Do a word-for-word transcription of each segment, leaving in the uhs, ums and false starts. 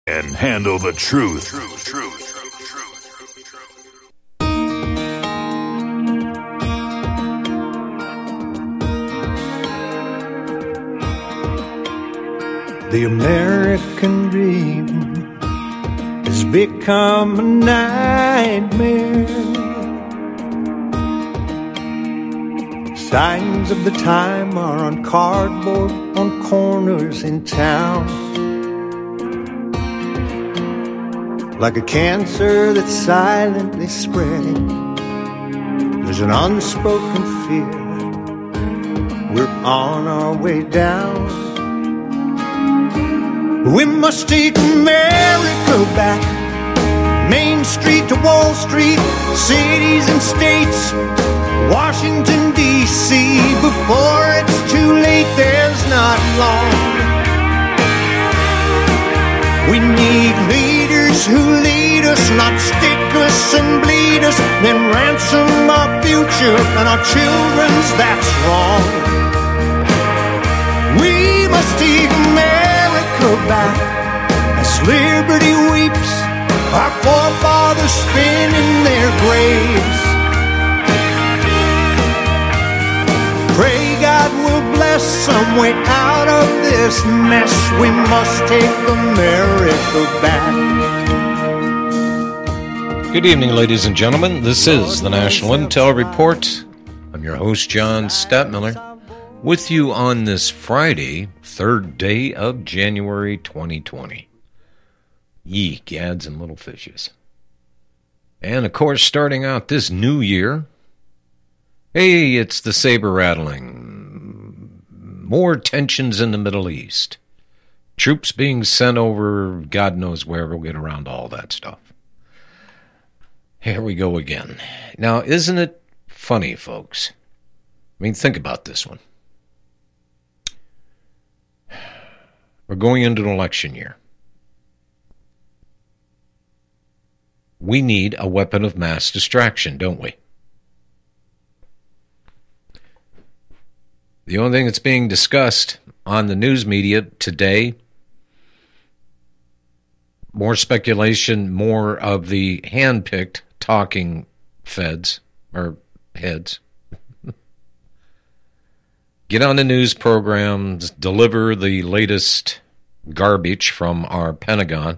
And handle the truth. Truth, truth, truth, truth, truth. The American dream has become a nightmare. Signs of the time are on cardboard on corners in town. Like a cancer that's silently spreading, there's an unspoken fear. We're on our way down. We must take America back. Main Street to Wall Street, cities and states, Washington, D C Before it's too late, there's not long. We need leaders who lead us, not stick us and bleed us, then ransom our future and our children's, that's wrong. We must take America back as liberty weeps, our forefathers spin in their graves. Pray God will bless some way out of this mess. We must take America back. Good evening, ladies and gentlemen. This is the National Intel Report. I'm your host, John Stadtmiller, with you on this Friday, third day of January twenty twenty. Ye gads and little fishes. And, of course, starting out this new year, hey, it's the saber rattling. More tensions in the Middle East. Troops being sent over, God knows where. We'll get around to all that stuff. Here we go again. Now, isn't it funny, folks? I mean, think about this one. We're going into an election year. We need a weapon of mass distraction, don't we? The only thing that's being discussed on the news media today, more speculation, more of the hand-picked talking feds, or heads. Get on the news programs, deliver the latest garbage from our Pentagon.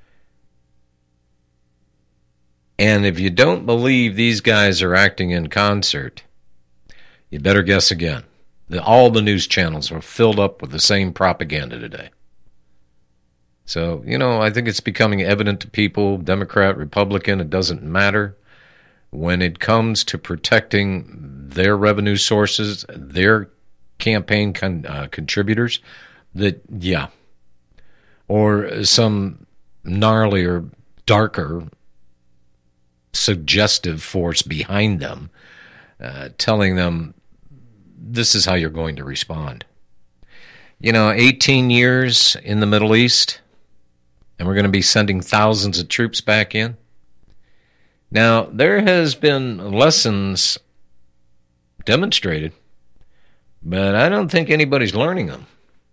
And if you don't believe these guys are acting in concert, you better guess again. The, all the news channels are filled up with the same propaganda today. So, you know, I think it's becoming evident to people, Democrat, Republican, it doesn't matter. When it comes to protecting their revenue sources, their campaign con- uh, contributors, that, yeah. Or some gnarly or darker suggestive force behind them, uh, telling them, this is how you're going to respond. You know, eighteen years in the Middle East, and we're going to be sending thousands of troops back in. Now, there has been lessons demonstrated, but I don't think anybody's learning them.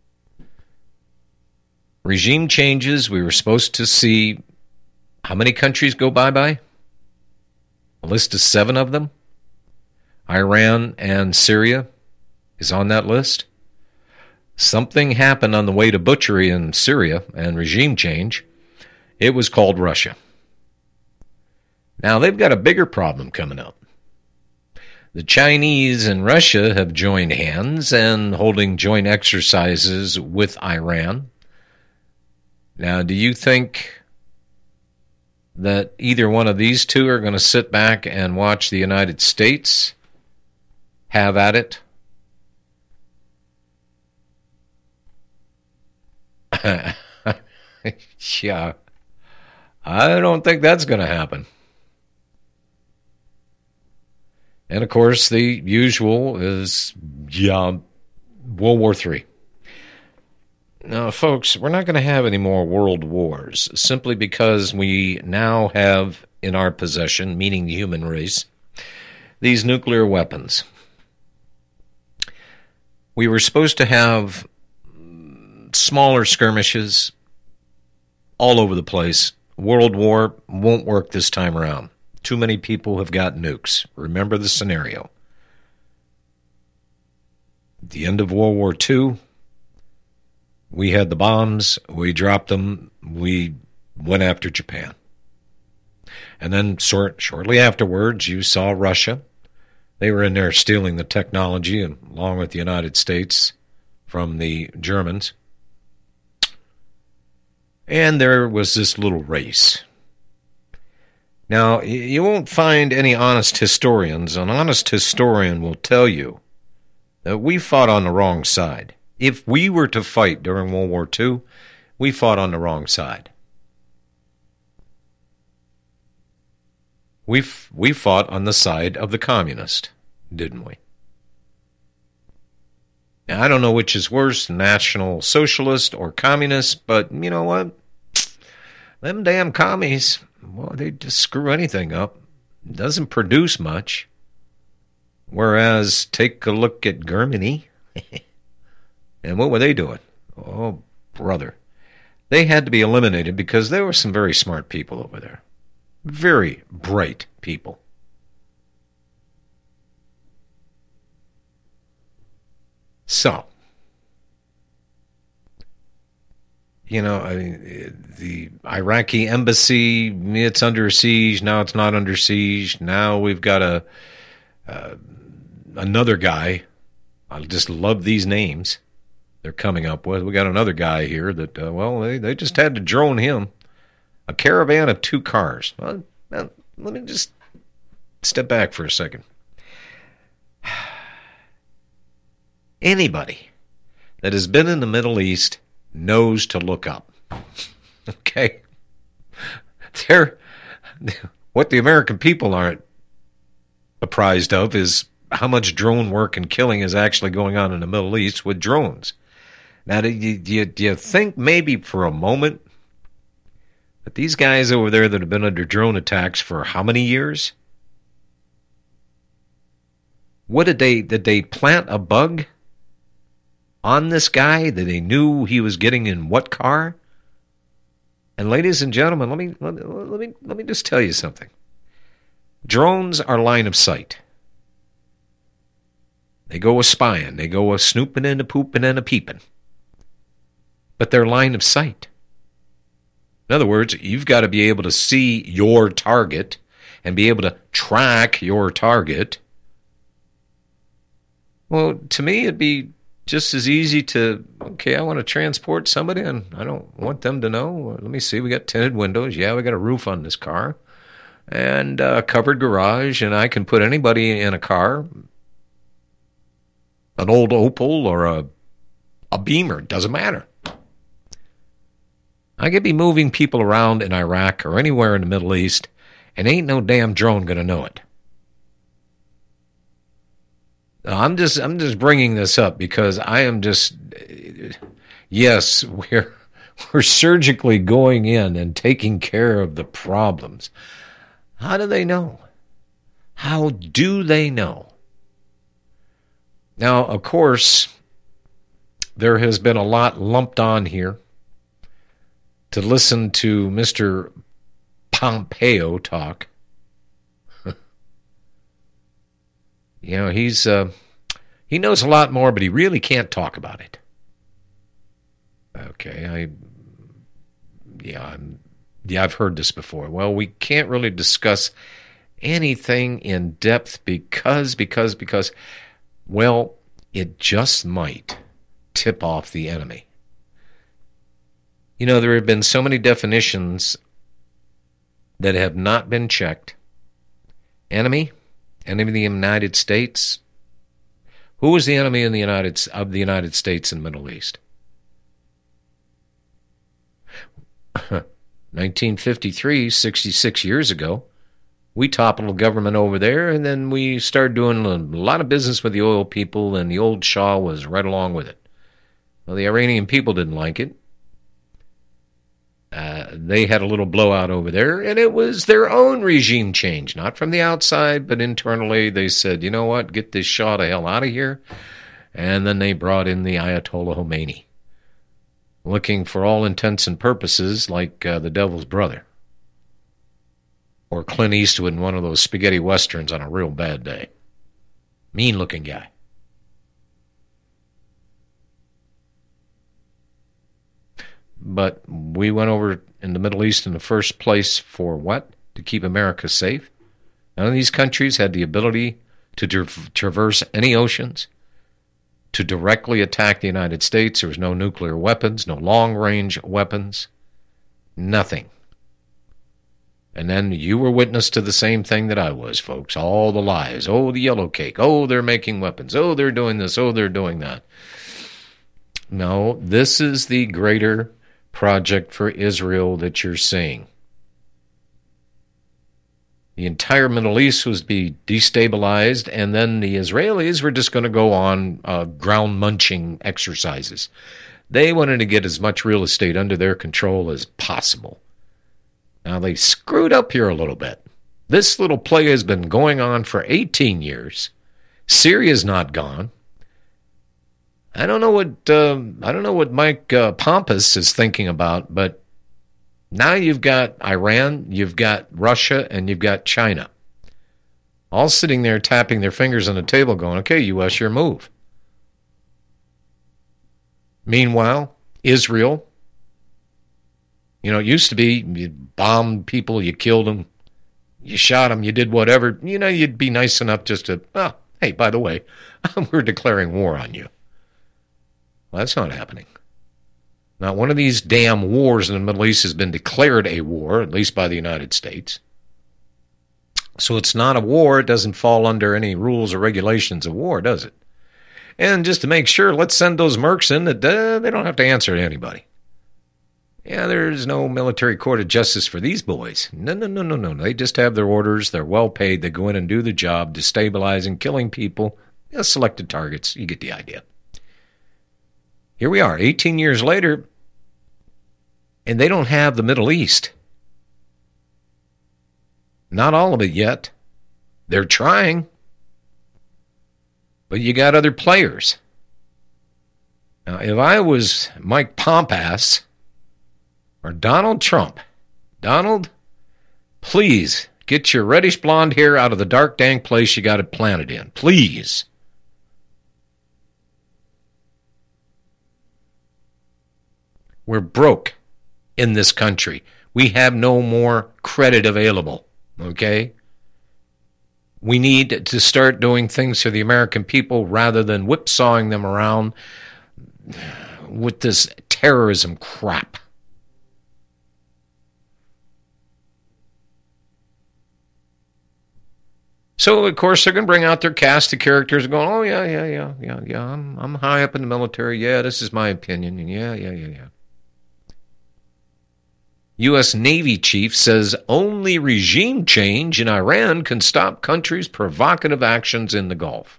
Regime changes, we were supposed to see how many countries go bye-bye? A list of seven of them. Iran and Syria is on that list. Something happened on the way to butchery in Syria and regime change. It was called Russia. Now, they've got a bigger problem coming up. The Chinese and Russia have joined hands and holding joint exercises with Iran. Now, do you think that either one of these two are going to sit back and watch the United States have at it? Yeah, I don't think that's going to happen. And, of course, the usual is, yeah, World War Three. Now, folks, we're not going to have any more world wars simply because we now have in our possession, meaning the human race, these nuclear weapons. We were supposed to have smaller skirmishes all over the place. World War won't work this time around. Too many people have got nukes. Remember the scenario. At the end of World War Two, we had the bombs, we dropped them, we went after Japan. And then short, shortly afterwards, you saw Russia. They were in there stealing the technology, along with the United States, from the Germans. And there was this little race. Now, you won't find any honest historians. An honest historian will tell you that we fought on the wrong side. If we were to fight during World War Two, we fought on the wrong side. We we fought on the side of the communist, didn't we? Now, I don't know which is worse, National Socialist or Communist, but you know what? Them damn commies, well, they just screw anything up. It doesn't produce much. Whereas, take a look at Germany. And what were they doing? Oh, brother. They had to be eliminated because there were some very smart people over there. Very bright people. So, you know, I mean, the Iraqi embassy, it's under siege. Now it's not under siege. Now we've got a uh, another guy. I just love these names they're coming up with. We got another guy here that, uh, well, they, they just had to drone him. A caravan of two cars. Well, now, let me just step back for a second. Anybody that has been in the Middle East knows to look up. Okay? They're, what the American people aren't apprised of is how much drone work and killing is actually going on in the Middle East with drones. Now, do you, do you, do you think maybe for a moment that these guys over there that have been under drone attacks for how many years? What did they, did they plant a bug on this guy that they knew he was getting in what car? And ladies and gentlemen, let me, let me, let me, let me just tell you something. Drones are line of sight. They go a spying, they go a snooping and a pooping and a peeping. But they're line of sight. In other words, you've got to be able to see your target and be able to track your target. Well, to me, it'd be just as easy to, okay, I want to transport somebody and I don't want them to know. Let me see, we got tinted windows. Yeah, we got a roof on this car and a covered garage, and I can put anybody in a car, an old Opel or a, a Beamer, doesn't matter. I could be moving people around in Iraq or anywhere in the Middle East, and ain't no damn drone going to know it. I'm just I'm just bringing this up because I am just, yes, we're we're surgically going in and taking care of the problems. How do they know? How do they know? Now, of course, there has been a lot lumped on here to listen to Mister Pompeo talk. You know, he's uh, he knows a lot more, but he really can't talk about it. Okay, I yeah, I'm, yeah, I've heard this before. Well, we can't really discuss anything in depth because because because well, it just might tip off the enemy. You know, there have been so many definitions that have not been checked. Enemy, enemy of the United States. Who was the enemy in the United of the United States and Middle East? nineteen fifty-three, sixty-six years ago, we toppled a government over there, and then we started doing a lot of business with the oil people, and the old Shah was right along with it. Well, the Iranian people didn't like it. Uh, they had a little blowout over there, and it was their own regime change, not from the outside, but internally. They said, you know what, get this Shah the hell out of here. And then they brought in the Ayatollah Khomeini. looking for all intents and purposes like uh, the devil's brother. Or Clint Eastwood in one of those spaghetti westerns on a real bad day. Mean-looking guy. But we went over in the Middle East in the first place for what? To keep America safe? None of these countries had the ability to tra- traverse any oceans, to directly attack the United States. There was no nuclear weapons, no long-range weapons, nothing. And then you were witness to the same thing that I was, folks. All the lies. Oh, the yellow cake. Oh, they're making weapons. Oh, they're doing this. Oh, they're doing that. No, this is the greater project for Israel that you're seeing. The entire Middle East was to be destabilized, and then the Israelis were just going to go on uh, ground-munching exercises. They wanted to get as much real estate under their control as possible. Now, they screwed up here a little bit. This little play has been going on for eighteen years. Syria's not gone. I don't know what uh, I don't know what Mike uh, Pompous is thinking about, but now you've got Iran, you've got Russia, and you've got China, all sitting there tapping their fingers on the table going, okay, U S, your move. Meanwhile, Israel, you know, it used to be you bombed people, you killed them, you shot them, you did whatever. You know, you'd be nice enough just to, oh, hey, by the way, we're declaring war on you. Well, that's not happening. Not one of these damn wars in the Middle East has been declared a war, at least by the United States. So it's not a war. It doesn't fall under any rules or regulations of war, does it? And just to make sure, let's send those mercs in that uh, they don't have to answer to anybody. Yeah, there's no military court of justice for these boys. No, no, no, no, no. They just have their orders. They're well paid. They go in and do the job, destabilizing, killing people. Yeah, selected targets. You get the idea. Here we are, eighteen years later, and they don't have the Middle East. Not all of it yet. They're trying. But you got other players. Now, if I was Mike Pompous or Donald Trump, Donald, please get your reddish blonde hair out of the dark, dank place you got it planted in. Please. We're broke in this country. We have no more credit available, okay? We need to start doing things for the American people rather than whipsawing them around with this terrorism crap. So, of course, they're going to bring out their cast of characters going, oh, yeah, yeah, yeah, yeah, yeah, I'm, I'm high up in the military. Yeah, this is my opinion. Yeah, yeah, yeah, yeah. U S Navy chief says only regime change in Iran can stop country's provocative actions in the Gulf.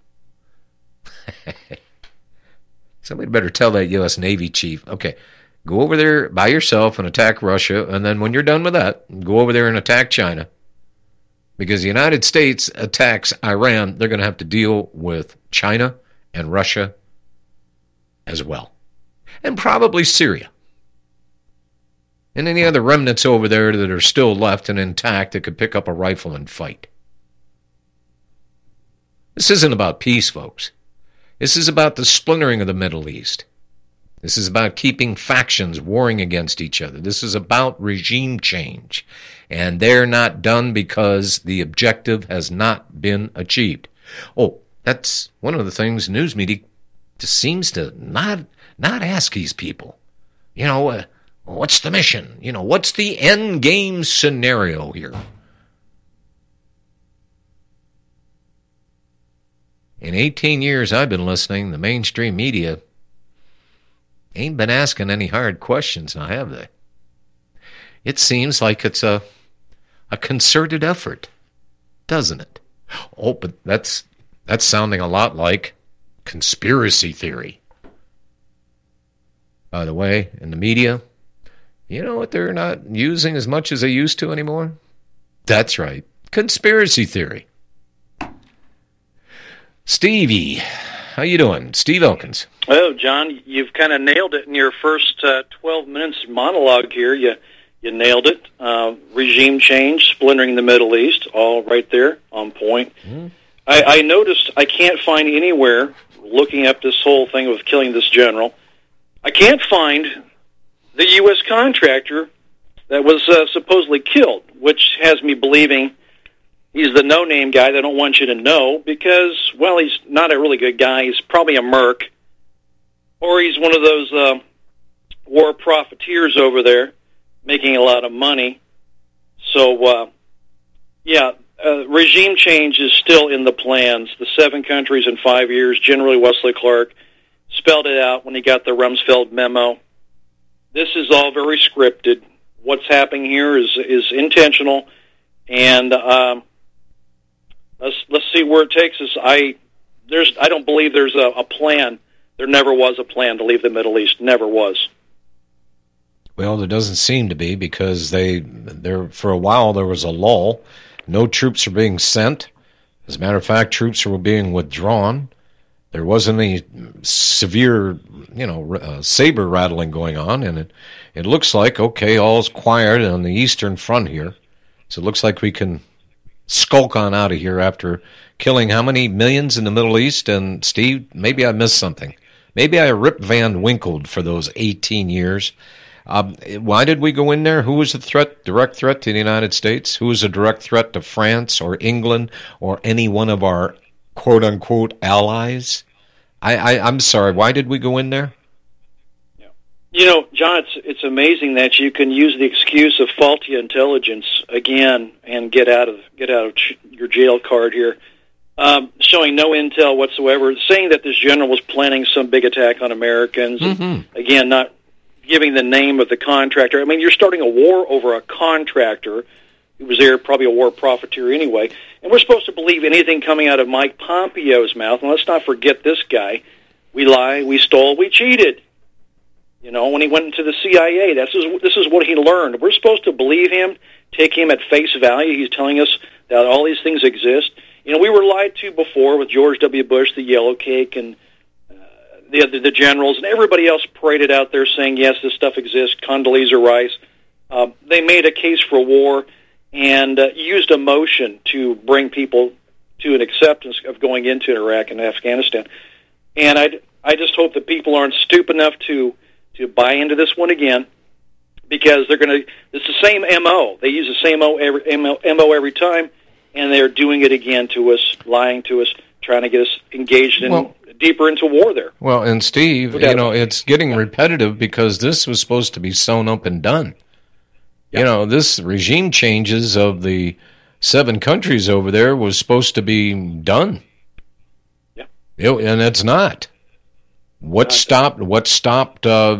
Somebody better tell that U S Navy chief, okay, go over there by yourself and attack Russia, and then when you're done with that, go over there and attack China. Because the United States attacks Iran, they're going to have to deal with China and Russia as well. And probably Syria. And any other remnants over there that are still left and intact that could pick up a rifle and fight. This isn't about peace, folks. This is about the splintering of the Middle East. This is about keeping factions warring against each other. This is about regime change. And they're not done because the objective has not been achieved. Oh, that's one of the things news media just seems to not, not ask these people. You know, uh, what's the mission? You know, what's the end game scenario here? In eighteen years I've been listening, the mainstream media ain't been asking any hard questions now, have they? It seems like it's a a concerted effort, doesn't it? Oh, but that's that's sounding a lot like conspiracy theory. By the way, in the media, you know what they're not using as much as they used to anymore? That's right, conspiracy theory. Stevie, How you doing? Steve Elkins. Oh, John, you've kind of nailed it in your first uh, twelve minutes monologue here. You you nailed it. Uh, regime change, splintering the Middle East, all right there on point. Mm. I, I noticed I can't find anywhere, looking up this whole thing of killing this general, I can't find the U S contractor that was uh, supposedly killed, which has me believing he's the no-name guy they don't want you to know because, well, he's not a really good guy. He's probably a merc. Or he's one of those uh, war profiteers over there making a lot of money. So, uh, yeah, uh, regime change is still in the plans. The seven countries in five years, General Wesley Clark spelled it out when he got the Rumsfeld memo. This is all very scripted. What's happening here is is intentional, and um, let's let's see where it takes us. I there's I don't believe there's a, a plan. There never was a plan to leave the Middle East. Never was. Well, there doesn't seem to be because they there for a while there was a lull. No troops are being sent. As a matter of fact, troops were being withdrawn. There wasn't any severe, you know, uh, saber rattling going on, and it it looks like okay, all's quiet on the Eastern Front here. So it looks like we can skulk on out of here after killing how many millions in the Middle East? And Steve, maybe I missed something. Maybe I Rip Van Winkled for those eighteen years. Um, why did we go in there? Who was a threat, direct threat to the United States? Who was a direct threat to France or England or any one of our quote-unquote allies? I, I, I'm sorry, why did we go in there? You know, John, it's it's amazing that you can use the excuse of faulty intelligence again and get out of get out of ch- your jail card here, um, showing no intel whatsoever, saying that this general was planning some big attack on Americans. Mm-hmm. And, again, not giving the name of the contractor. I mean, you're starting a war over a contractor who was there, probably a war profiteer anyway. And we're supposed to believe anything coming out of Mike Pompeo's mouth. And let's not forget this guy. We lied, we stole, we cheated. You know, when he went into the C I A, this is, this is what he learned. We're supposed to believe him, take him at face value. He's telling us that all these things exist. You know, we were lied to before with George W. Bush, the yellow cake, and uh, the, the the generals, and everybody else paraded out there saying, yes, this stuff exists, Condoleezza Rice. Uh, they made a case for war and uh, used emotion to bring people to an acceptance of going into Iraq and Afghanistan. And I I just hope that people aren't stupid enough to to buy into this one again, because they're going to, it's the same M O. They use the same M O every time, and they're doing it again to us, lying to us, trying to get us engaged in well, deeper into war there. Well, and Steve, you know, it's getting repetitive because this was supposed to be sewn up and done. Yeah. You know, this regime changes of the seven countries over there was supposed to be done. Yeah. It, and it's not. What stopped? What stopped uh,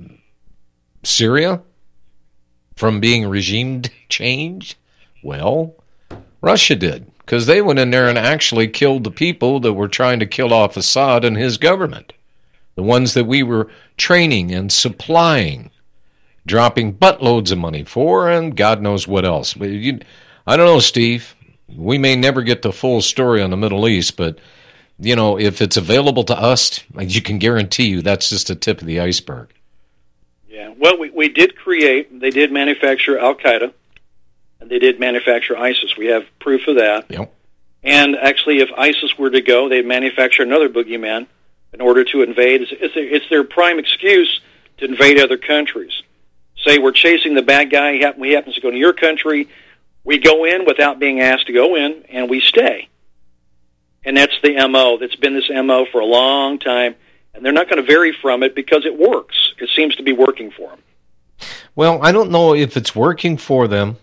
Syria from being regime changed? Well, Russia did, because they went in there and actually killed the people that were trying to kill off Assad and his government, the ones that we were training and supplying, dropping buttloads of money for, and God knows what else. But you, I don't know, Steve. We may never get the full story on the Middle East, but you know, if it's available to us, you can guarantee you that's just the tip of the iceberg. Yeah, well, we, we did create, they did manufacture Al-Qaeda, and they did manufacture ISIS. We have proof of that. Yep. And actually, if ISIS were to go, they'd manufacture another boogeyman in order to invade. It's, it's, it's their prime excuse to invade other countries. Say we're chasing the bad guy, he happen, he happens to go to your country, we go in without being asked to go in, and we stay. And that's the M O. That's been this M O for a long time, and they're not going to vary from it because it works. It seems to be working for them. Well, I don't know if it's working for them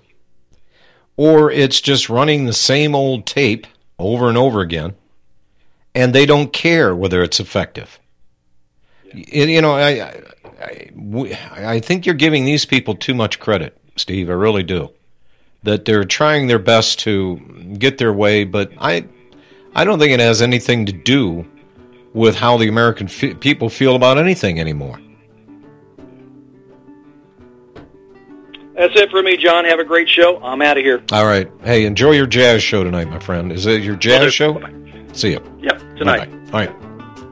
or it's just running the same old tape over and over again, and they don't care whether it's effective. Yeah. You know, I, I, I think you're giving these people too much credit, Steve. I really do. That they're trying their best to get their way, but I... I don't think it has anything to do with how the American f- people feel about anything anymore. That's it for me, John. Have a great show. I'm out of here. All right. Hey, enjoy your jazz show tonight, my friend. Is it your jazz show? Bye-bye. See you. Yep, tonight. Bye-bye. All right.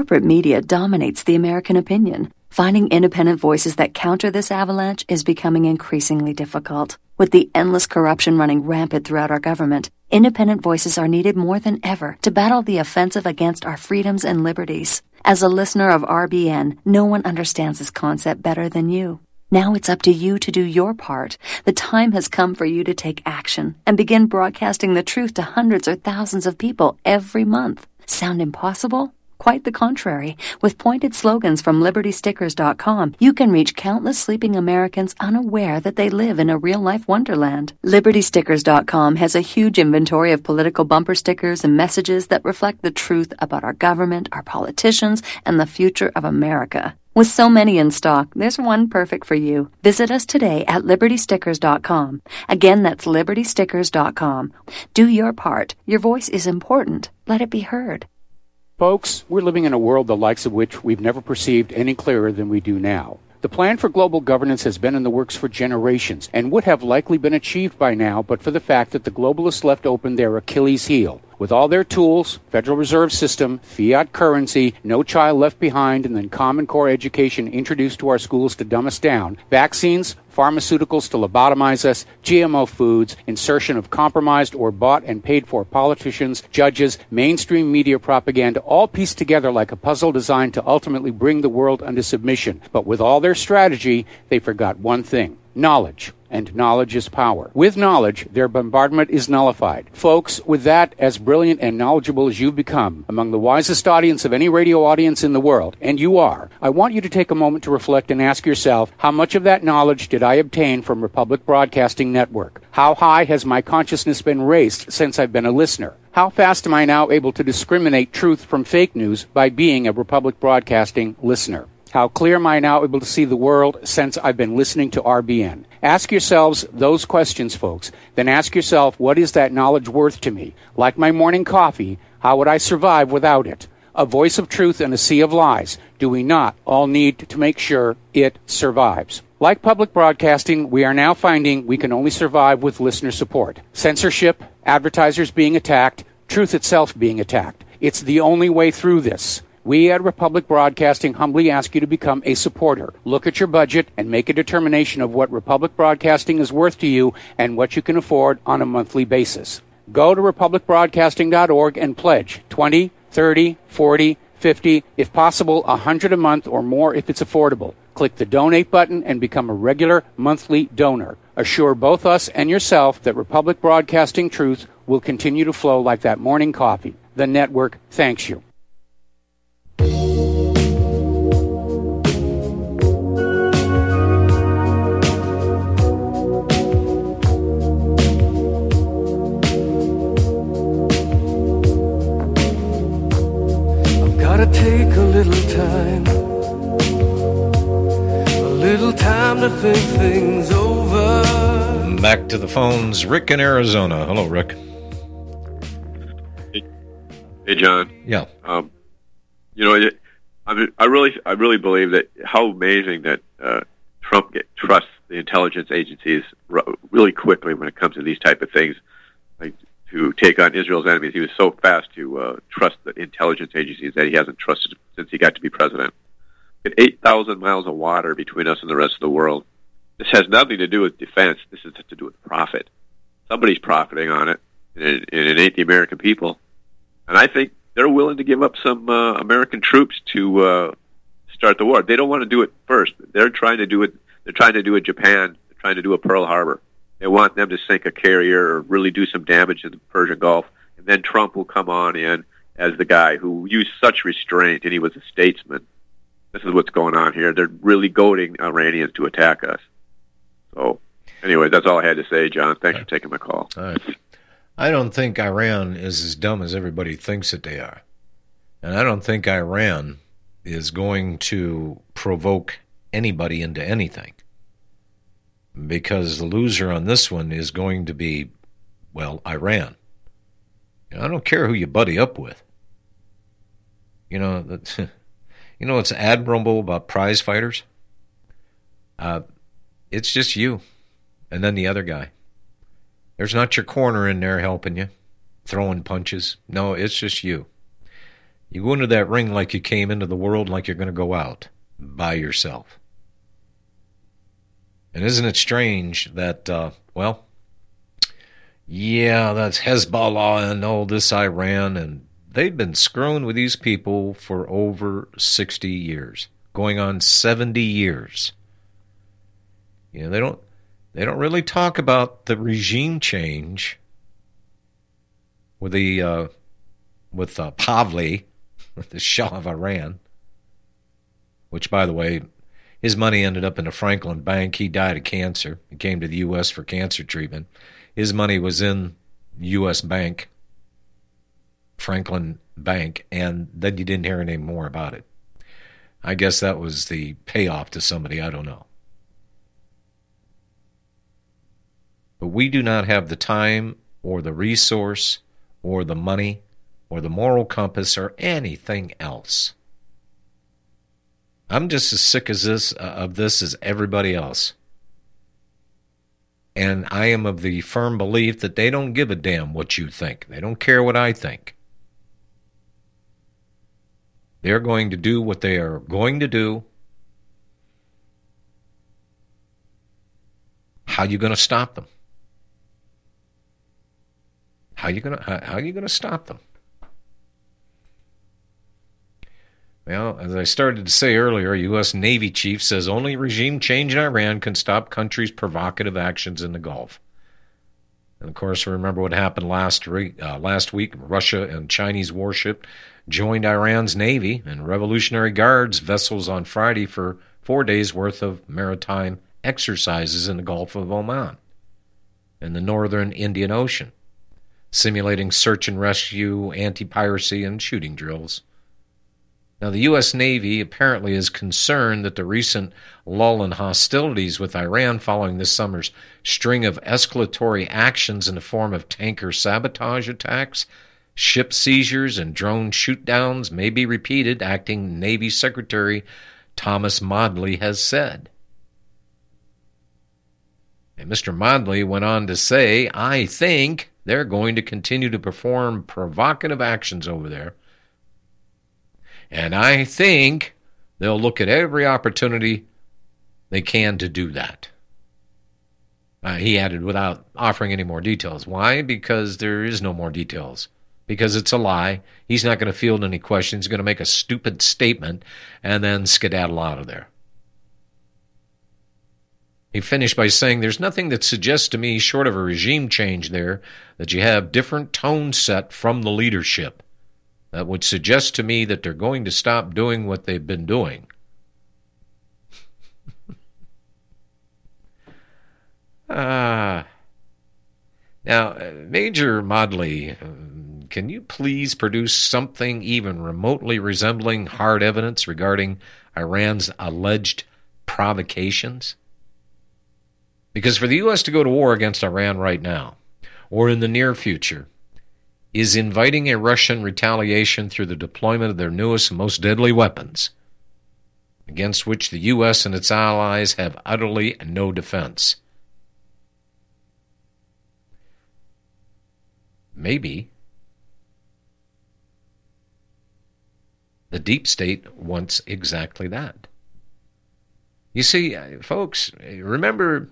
corporate media dominates the American opinion. Finding independent voices that counter this avalanche is becoming increasingly difficult. With the endless corruption running rampant throughout our government, independent voices are needed more than ever to battle the offensive against our freedoms and liberties. As a listener of R B N, no one understands this concept better than you. Now it's up to you to do your part. The time has come for you to take action and begin broadcasting the truth to hundreds or thousands of people every month. Sound impossible? Quite the contrary. With pointed slogans from Liberty Stickers dot com, you can reach countless sleeping Americans unaware that they live in a real-life wonderland. Liberty Stickers dot com has a huge inventory of political bumper stickers and messages that reflect the truth about our government, our politicians, and the future of America. With so many in stock, there's one perfect for you. Visit us today at Liberty Stickers dot com. Again, that's Liberty Stickers dot com. Do your part. Your voice is important. Let it be heard. Folks, we're living in a world the likes of which we've never perceived any clearer than we do now. The plan for global governance has been in the works for generations and would have likely been achieved by now but for the fact that the globalists left open their Achilles heel. With all their tools, Federal Reserve System, fiat currency, no child left behind, and then Common Core education introduced to our schools to dumb us down, vaccines, pharmaceuticals to lobotomize us, G M O foods, insertion of compromised or bought and paid for politicians, judges, mainstream media propaganda, all pieced together like a puzzle designed to ultimately bring the world under submission. But with all their strategy, they forgot one thing: knowledge. And knowledge is power. With knowledge, their bombardment is nullified. Folks, with that, as brilliant and knowledgeable as you've become, among the wisest audience of any radio audience in the world, and you are, I want you to take a moment to reflect and ask yourself, how much of that knowledge did I obtain from Republic Broadcasting Network? How high has my consciousness been raised since I've been a listener? How fast am I now able to discriminate truth from fake news by being a Republic Broadcasting listener? How clear am I now able to see the world since I've been listening to R B N? Ask yourselves those questions, folks. Then ask yourself, what is that knowledge worth to me? Like my morning coffee, how would I survive without it? A voice of truth in a sea of lies. Do we not all need to make sure it survives? Like public broadcasting, we are now finding we can only survive with listener support. Censorship, advertisers being attacked, truth itself being attacked. It's the only way through this. We at Republic Broadcasting humbly ask you to become a supporter. Look at your budget and make a determination of what Republic Broadcasting is worth to you and what you can afford on a monthly basis. Go to Republic Broadcasting dot org and pledge twenty, thirty, forty, fifty, if possible, one hundred a month or more if it's affordable. Click the donate button and become a regular monthly donor. Assure both us and yourself that Republic Broadcasting truth will continue to flow like that morning coffee. The network thanks you. Gotta take a little time, a little time to think things over. Back to the phones. Rick in Arizona. Hello, Rick. Hey, hey John. Yeah. Um, you know, it, I mean, I really, I really believe that how amazing that uh, Trump get, trusts the intelligence agencies r- really quickly when it comes to these type of things, like to take on Israel's enemies. He was so fast to uh, trust the intelligence agencies that he hasn't trusted since he got to be president. At eight thousand miles of water between us and the rest of the world. This has nothing to do with defense. This is to do with profit. Somebody's profiting on it, and it, and it ain't the American people. And I think they're willing to give up some uh, American troops to uh, start the war. They don't want to do it first. They're trying to do it. They're trying to do it Japan. They're trying to do a Pearl Harbor. They want them to sink a carrier or really do some damage in the Persian Gulf, and then Trump will come on in as the guy who used such restraint, and he was a statesman. This is what's going on here. They're really goading Iranians to attack us. So, anyway, that's all I had to say, John. Thanks for taking my call. All right. I don't think Iran is as dumb as everybody thinks that they are. And I don't think Iran is going to provoke anybody into anything. Because the loser on this one is going to be, well, Iran. You know, I don't care who you buddy up with. You know, that's, you know what's admirable about prize fighters? Uh, it's just you and then the other guy. There's not your corner in there helping you, throwing punches. No, it's just you. You go into that ring like you came into the world, like you're going to go out by yourself. And isn't it strange that, uh, well, yeah, that's Hezbollah and all this Iran, and they've been screwing with these people for over sixty years, going on seventy years. You know, they don't they don't really talk about the regime change with the uh, with uh, Pavli, the Shah of Iran, which, by the way, his money ended up in a Franklin Bank. He died of cancer. He came to the U S for cancer treatment. His money was in U S Bank, Franklin Bank, and then you didn't hear any more about it. I guess that was the payoff to somebody. I don't know. But we do not have the time or the resource or the money or the moral compass or anything else. I'm just as sick as this uh, of this as everybody else. And I am of the firm belief that they don't give a damn what you think. They don't care what I think. They're going to do what they are going to do. How are you going to stop them? How are you going to how, how are you going to stop them? Well, as I started to say earlier, U S Navy chief says only regime change in Iran can stop countries' provocative actions in the Gulf. And, of course, remember what happened last week. Uh, last week, Russia and Chinese warship joined Iran's Navy and Revolutionary Guards vessels on Friday for four days' worth of maritime exercises in the Gulf of Oman and the northern Indian Ocean, simulating search and rescue, anti-piracy, and shooting drills. Now, the U S Navy apparently is concerned that the recent lull in hostilities with Iran following this summer's string of escalatory actions in the form of tanker sabotage attacks, ship seizures, and drone shootdowns may be repeated, acting Navy Secretary Thomas Modly has said. And Mister Modly went on to say, I think they're going to continue to perform provocative actions over there. And I think they'll look at every opportunity they can to do that. Uh, he added without offering any more details. Why? Because there is no more details. Because it's a lie. He's not going to field any questions. He's going to make a stupid statement and then skedaddle out of there. He finished by saying, there's nothing that suggests to me, short of a regime change there, that you have different tone set from the leadership. That would suggest to me that they're going to stop doing what they've been doing. Ah. uh, now, Major Modly, can you please produce something even remotely resembling hard evidence regarding Iran's alleged provocations? Because for the U S to go to war against Iran right now, or in the near future, is inviting a Russian retaliation through the deployment of their newest and most deadly weapons, against which the U S and its allies have utterly no defense. Maybe the deep state wants exactly that. You see, folks, remember,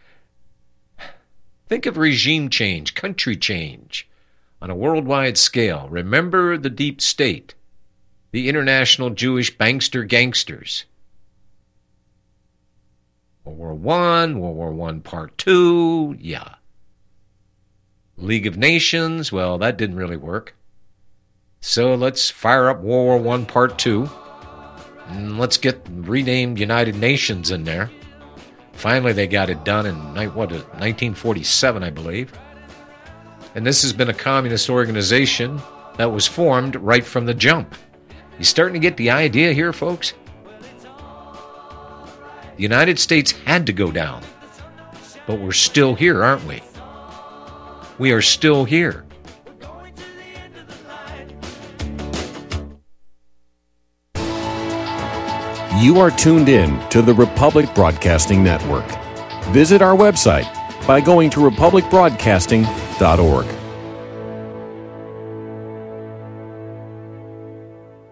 think of regime change, country change, on a worldwide scale. Remember the deep state, the international Jewish bankster gangsters. World War One, World War One Part Two, yeah. League of Nations, well, that didn't really work. So let's fire up World War One Part Two, and let's get renamed United Nations in there. Finally, they got it done in what, nineteen forty-seven, I believe. And this has been a communist organization that was formed right from the jump. You starting to get the idea here, folks? The United States had to go down. But we're still here, aren't we? We are still here. You are tuned in to the Republic Broadcasting Network. Visit our website by going to republic broadcasting dot org.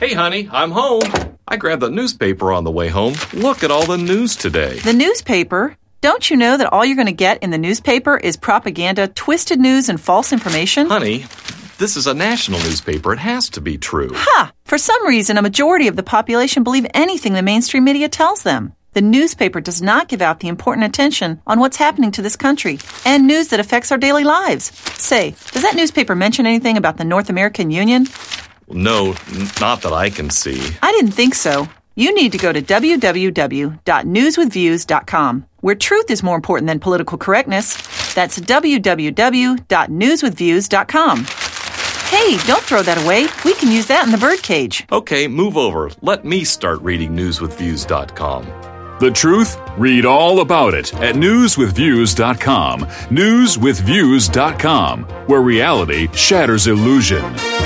Hey, honey, I'm home. I grabbed the newspaper on the way home. Look at all the news today. The newspaper? Don't you know that all you're going to get in the newspaper is propaganda, twisted news, and false information? Honey, this is a national newspaper. It has to be true. Ha! For some reason, a majority of the population believe anything the mainstream media tells them. The newspaper does not give out the important attention on what's happening to this country and news that affects our daily lives. Say, does that newspaper mention anything about the North American Union? No, n- not that I can see. I didn't think so. You need to go to w w w dot news with views dot com, where truth is more important than political correctness. That's w w w dot news with views dot com. Hey, don't throw that away. We can use that in the birdcage. Okay, move over. Let me start reading news with views dot com. The truth? Read all about it at news with views dot com. news with views dot com, where reality shatters illusion.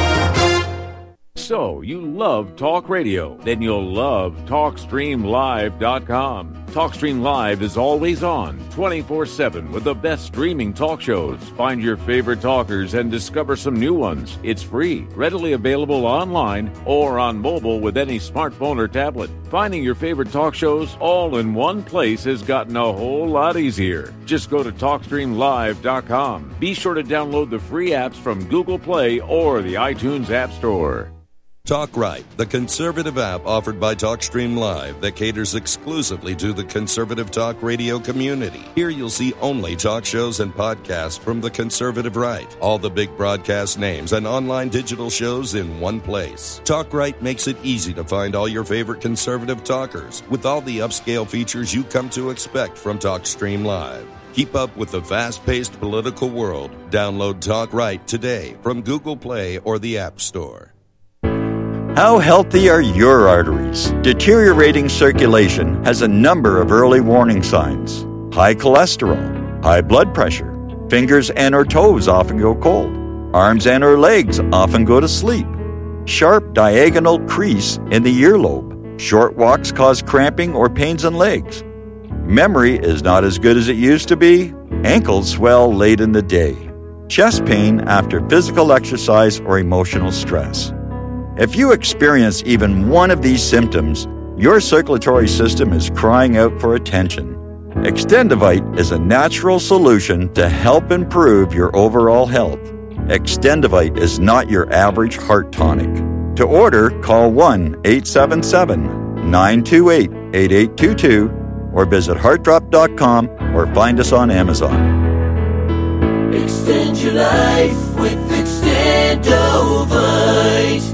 So, you love talk radio? Then you'll love talk stream live dot com. TalkStream Live is always on, twenty-four seven, with the best streaming talk shows. Find your favorite talkers and discover some new ones. It's free, readily available online or on mobile with any smartphone or tablet. Finding your favorite talk shows all in one place has gotten a whole lot easier. Just go to talk stream live dot com. Be sure to download the free apps from Google Play or the iTunes App Store. Talk Right, the conservative app offered by TalkStream Live that caters exclusively to the conservative talk radio community. Here you'll see only talk shows and podcasts from the conservative right. All the big broadcast names and online digital shows in one place. Talk Right makes it easy to find all your favorite conservative talkers with all the upscale features you come to expect from TalkStream Live. Keep up with the fast-paced political world. Download Talk Right today from Google Play or the App Store. How healthy are your arteries? Deteriorating circulation has a number of early warning signs. High cholesterol, high blood pressure, fingers and or toes often go cold, arms and or legs often go to sleep, sharp diagonal crease in the earlobe, short walks cause cramping or pains in legs, memory is not as good as it used to be, ankles swell late in the day, chest pain after physical exercise or emotional stress. If you experience even one of these symptoms, your circulatory system is crying out for attention. Extendivite is a natural solution to help improve your overall health. Extendivite is not your average heart tonic. To order, call one eight seven seven, nine two eight, eight eight two two or visit heart drop dot com or find us on Amazon. Extend your life with Extendovite.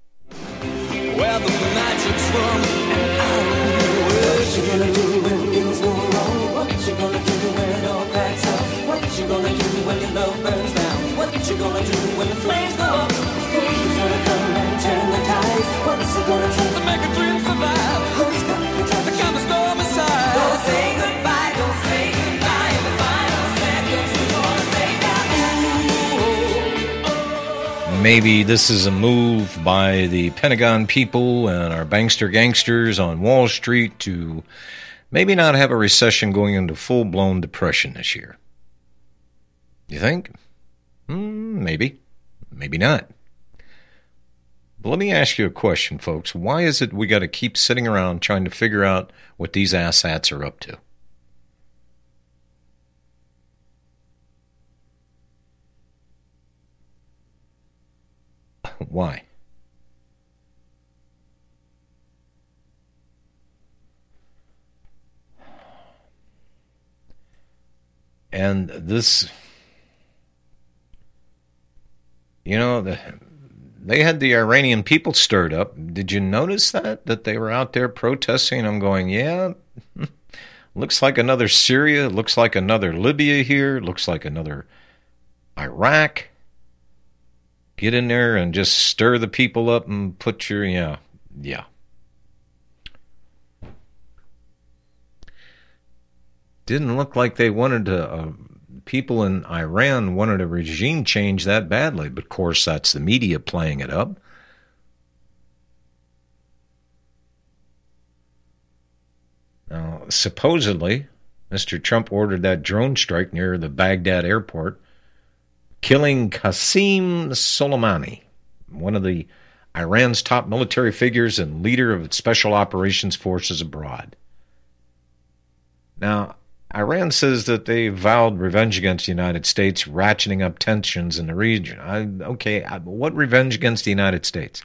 Where the magic's from, and I know what you gonna do when things go wrong. What you gonna do when it all cracks up? What you gonna do when your love burns down? What you gonna do when the flames go up? Who's gonna come and turn the tides? What's it gonna take to make a dream survive? Who's got the time to come and storm aside? Don't say goodbye, don't say goodbye. In the final seconds, who's gonna save that? Maybe this is a move by the Pentagon people and our bankster gangsters on Wall Street to maybe not have a recession going into full-blown depression this year. You think? Hmm, maybe. Maybe not. But let me ask you a question, folks. Why is it we got to keep sitting around trying to figure out what these asshats are up to? Why? And this, you know, the, they had the Iranian people stirred up. Did you notice that? That they were out there protesting? I'm going, yeah, looks like another Syria, looks like another Libya here, looks like another Iraq. Get in there and just stir the people up and put your, yeah, yeah. Didn't look like they wanted to, uh, people in Iran wanted a regime change that badly, but of course that's the media playing it up. Now, supposedly, Mister Trump ordered that drone strike near the Baghdad airport, killing Qasem Soleimani, one of the Iran's top military figures and leader of its special operations forces abroad. Now, Iran says that they vowed revenge against the United States, ratcheting up tensions in the region. I, okay, I, what revenge against the United States?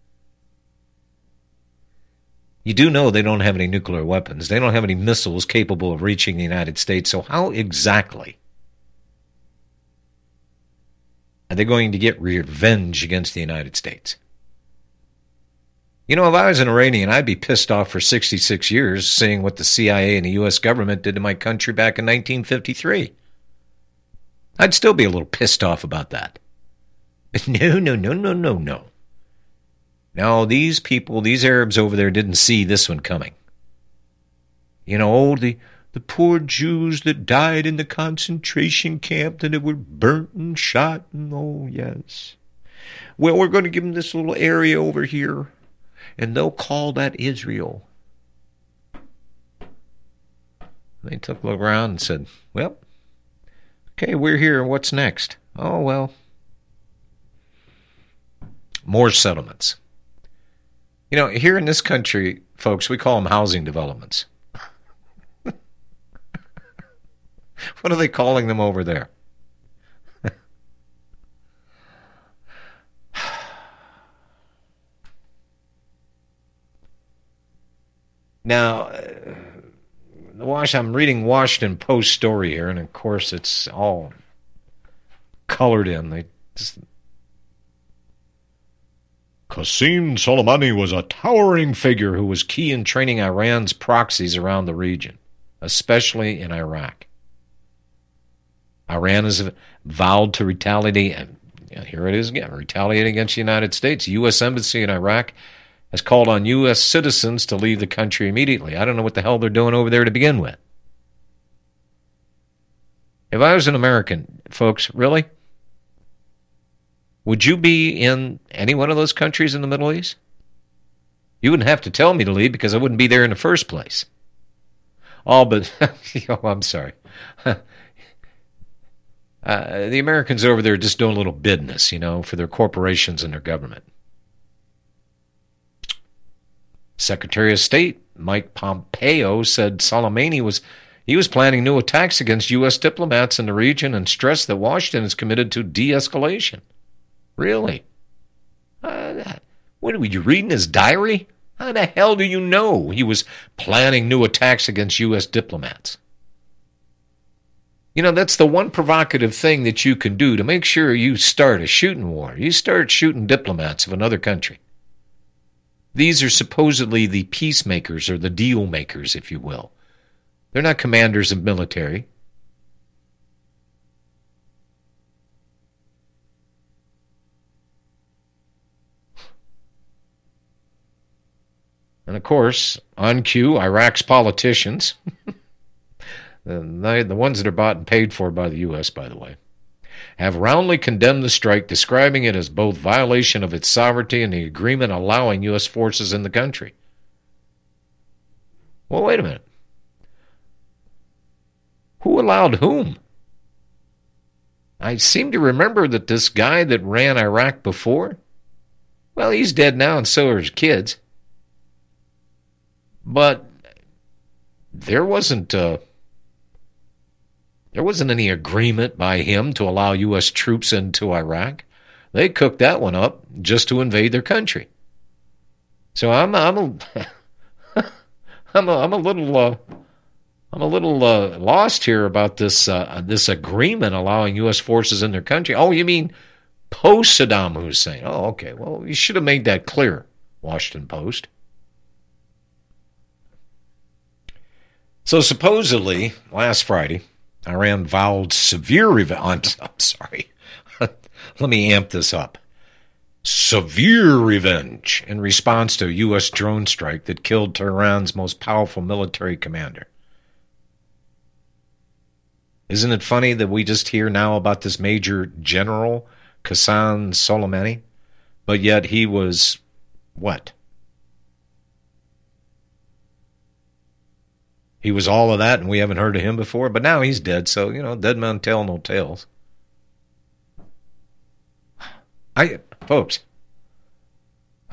You do know they don't have any nuclear weapons. They don't have any missiles capable of reaching the United States. So how exactly are they going to get revenge against the United States? You know, if I was an Iranian, I'd be pissed off for sixty-six years seeing what the C I A and the U S government did to my country back in nineteen fifty-three. I'd still be a little pissed off about that. No, no, no, no, no, no. Now, these people, these Arabs over there didn't see this one coming. You know, oh, the, the poor Jews that died in the concentration camp, that were burnt and shot, and oh, yes. Well, we're going to give them this little area over here, and they'll call that Israel. They took a look around and said, well, okay, we're here. What's next? Oh, well, more settlements. You know, here in this country, folks, we call them housing developments. What are they calling them over there? Now, uh, the Wash, I'm reading Washington Post story here, and of course it's all colored in. They just... Qasem Soleimani was a towering figure who was key in training Iran's proxies around the region, especially in Iraq. Iran has vowed to retaliate, and here it is again, retaliate against the United States. The U S Embassy in Iraq has called on U S citizens to leave the country immediately. I don't know what the hell they're doing over there to begin with. If I was an American, folks, really? Would you be in any one of those countries in the Middle East? You wouldn't have to tell me to leave because I wouldn't be there in the first place. Oh, but, oh, I'm sorry. uh, the Americans over there are just doing a little business, you know, for their corporations and their government. Secretary of State Mike Pompeo said Soleimani was he was planning new attacks against U S diplomats in the region and stressed that Washington is committed to de-escalation. Really? Uh, what were you reading his diary? How the hell do you know he was planning new attacks against U S diplomats? You know, that's the one provocative thing that you can do to make sure you start a shooting war. You start shooting diplomats of another country. These are supposedly the peacemakers or the deal makers, if you will. They're not commanders of military. And of course, on cue, Iraq's politicians, the, the ones that are bought and paid for by the U S, by the way, have roundly condemned the strike, describing it as both violation of its sovereignty and the agreement allowing U S forces in the country. Well, wait a minute. Who allowed whom? I seem to remember that this guy that ran Iraq before, well, he's dead now and so are his kids. But there wasn't uh, there wasn't any agreement by him to allow U S troops into Iraq. They cooked that one up just to invade their country. So I'm I'm a I'm a, I'm a little uh, I'm a little uh, lost here about this uh, this agreement allowing U S forces in their country. Oh, you mean post Saddam Hussein? Oh, okay. Well, you should have made that clear, Washington Post. So supposedly, last Friday, Iran vowed severe revenge. I'm, I'm sorry. Let me amp this up. Severe revenge in response to a U S drone strike that killed Tehran's most powerful military commander. Isn't it funny that we just hear now about this Major General Qasem Soleimani, but yet he was, what? He was all of that, and we haven't heard of him before. But now he's dead, so, you know, dead men tell no tales. I, folks,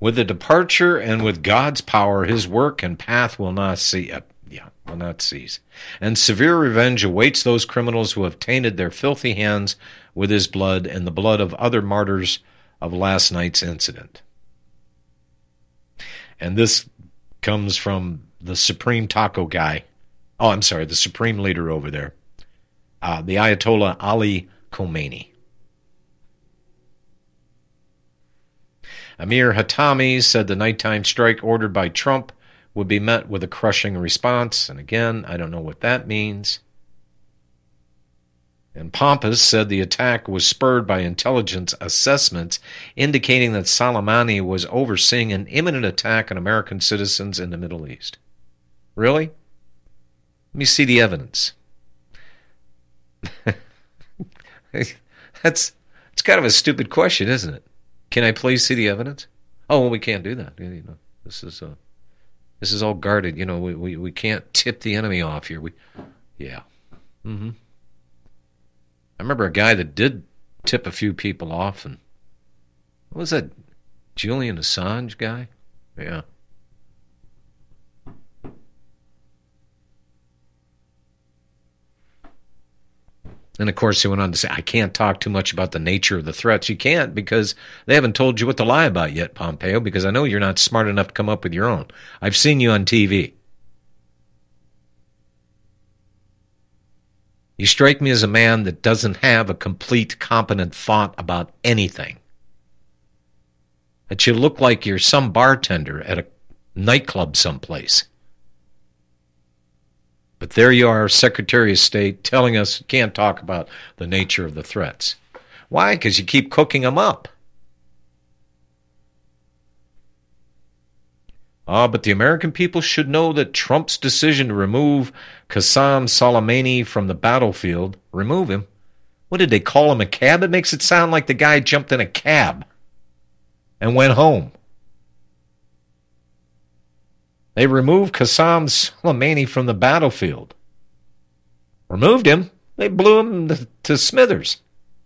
With the departure and with God's power, his work and path will not see, uh, yeah, will not cease. And severe revenge awaits those criminals who have tainted their filthy hands with his blood and the blood of other martyrs of last night's incident. And this comes from the Supreme Taco guy. Oh, I'm sorry, the Supreme Leader over there, uh, the Ayatollah Ali Khomeini. Amir Hatami said the nighttime strike ordered by Trump would be met with a crushing response. And again, I don't know what that means. And Pompous said the attack was spurred by intelligence assessments indicating that Soleimani was overseeing an imminent attack on American citizens in the Middle East. Really? Let me see the evidence. That's it's kind of a stupid question, isn't it? Can I please see the evidence? Oh, well, we can't do that. You know, this is uh, this is all guarded. You know, we, we, we can't tip the enemy off here. We, yeah. Mm-hmm. I remember a guy that did tip a few people off, and what was that, Julian Assange guy? Yeah. And, of course, he went on to say, I can't talk too much about the nature of the threats. You can't because they haven't told you what to lie about yet, Pompeo, because I know you're not smart enough to come up with your own. I've seen you on T V. You strike me as a man that doesn't have a complete, competent thought about anything. That you look like you're some bartender at a nightclub someplace. But there you are, Secretary of State, telling us you can't talk about the nature of the threats. Why? Because you keep cooking them up. Ah, but the American people should know that Trump's decision to remove Qasem Soleimani from the battlefield, remove him, what did they call him, a cab? It makes it sound like the guy jumped in a cab and went home. They removed Qasem Soleimani from the battlefield. Removed him. They blew him to, to smithers.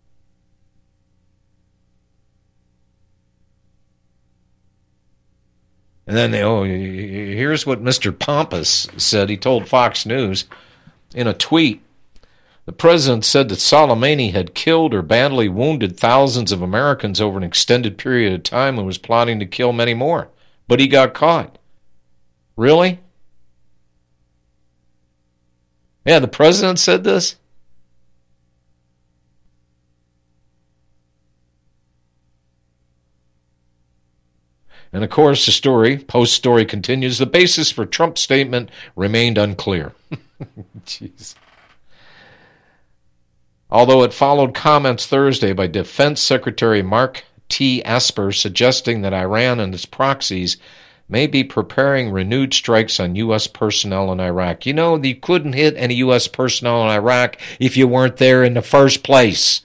And then they, oh, here's what Mister Pompous said. He told Fox News in a tweet. The president said that Soleimani had killed or badly wounded thousands of Americans over an extended period of time and was plotting to kill many more. But he got caught. Really? Yeah, the president said this? And of course, the story, post-story continues, the basis for Trump's statement remained unclear. Jeez. Although it followed comments Thursday by Defense Secretary Mark T. Esper suggesting that Iran and its proxies may be preparing renewed strikes on U S personnel in Iraq. You know, you couldn't hit any U S personnel in Iraq if you weren't there in the first place.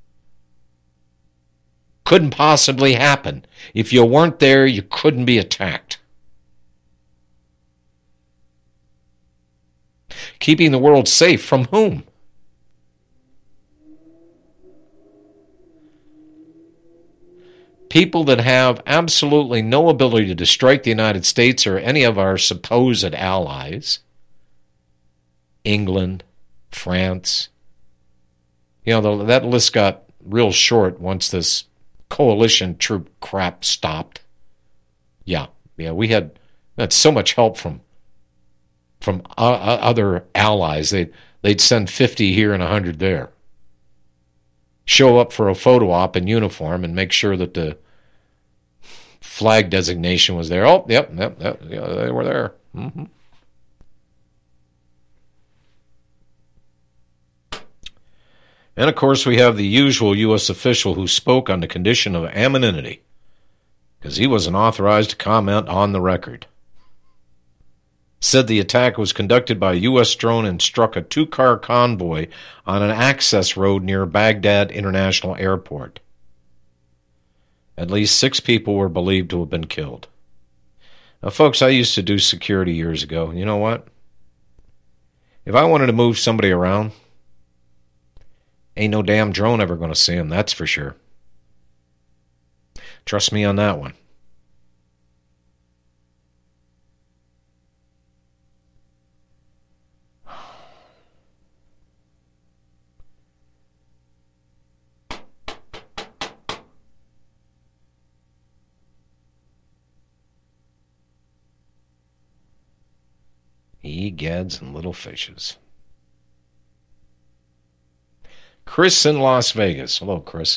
Couldn't possibly happen. If you weren't there, you couldn't be attacked. Keeping the world safe from whom? People that have absolutely no ability to strike the United States or any of our supposed allies. England, France. You know, that list got real short once this coalition troop crap stopped. Yeah, yeah, we had, had so much help from from uh, other allies. They'd, they'd send fifty here and one hundred there. Show up for a photo op in uniform and make sure that the flag designation was there. Oh, yep, yep, yep, yeah, they were there. Mm-hmm. And, of course, we have the usual U S official who spoke on the condition of anonymity because he wasn't authorized to comment on the record. Said the attack was conducted by a U S drone and struck a two-car convoy on an access road near Baghdad International Airport. At least six people were believed to have been killed. Now, folks, I used to do security years ago. You know what? If I wanted to move somebody around, ain't no damn drone ever going to see him, that's for sure. Trust me on that one. Egads and little fishes. Chris in Las Vegas. Hello, Chris.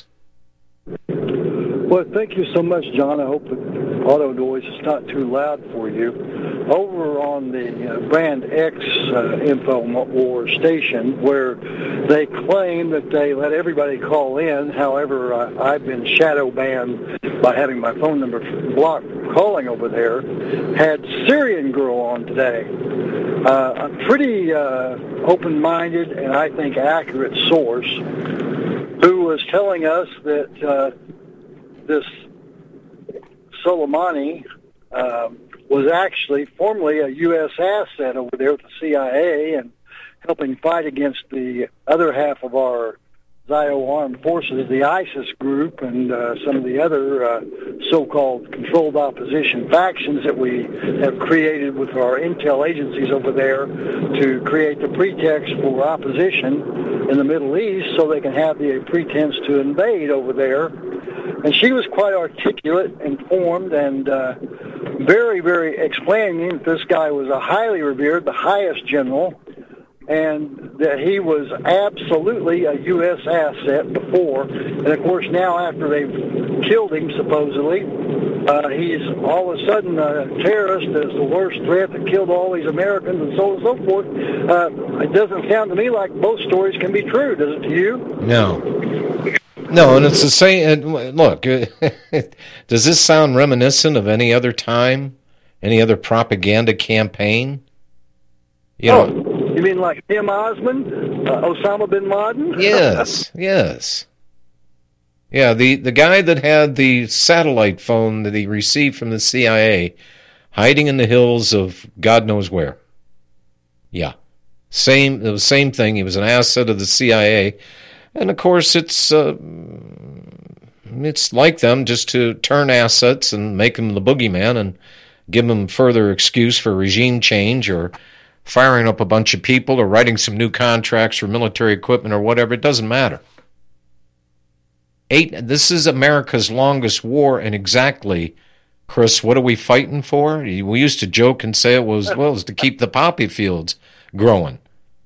Well, thank you so much, John. I hope the auto noise is not too loud for you. Over on the uh, Brand X uh, InfoWar station, where they claim that they let everybody call in. However, uh, I've been shadow banned by having my phone number blocked from calling over there. Had Syrian Girl on today. Uh, a pretty uh, open-minded and I think accurate source who was telling us that uh, this Soleimani uh, was actually formerly a U S asset over there at the C I A and helping fight against the other half of our Zio armed forces, the ISIS group, and uh, some of the other uh, so-called controlled opposition factions that we have created with our intel agencies over there to create the pretext for opposition in the Middle East so they can have the pretense to invade over there. And she was quite articulate, informed, and uh, very, very explaining that this guy was a highly revered, the highest general, and that he was absolutely a U S asset before. And, of course, now after they've killed him, supposedly, uh, he's all of a sudden a terrorist, is the worst threat that killed all these Americans and so on and so forth. Uh, it doesn't sound to me like both stories can be true, does it to you? No. No, and it's the same. Look, does this sound reminiscent of any other time, any other propaganda campaign? You oh, know, you mean like Tim Osman, uh, Osama bin Laden? Yes, yes. Yeah, the, the guy that had the satellite phone that he received from the C I A hiding in the hills of God knows where. Yeah. Same, the same thing. He was an asset of the C I A. And, of course, it's uh, it's like them just to turn assets and make them the boogeyman and give them further excuse for regime change or firing up a bunch of people or writing some new contracts for military equipment or whatever. It doesn't matter. Eight. This is America's longest war, and exactly, Chris, what are we fighting for? We used to joke and say it was, well, it was to keep the poppy fields growing.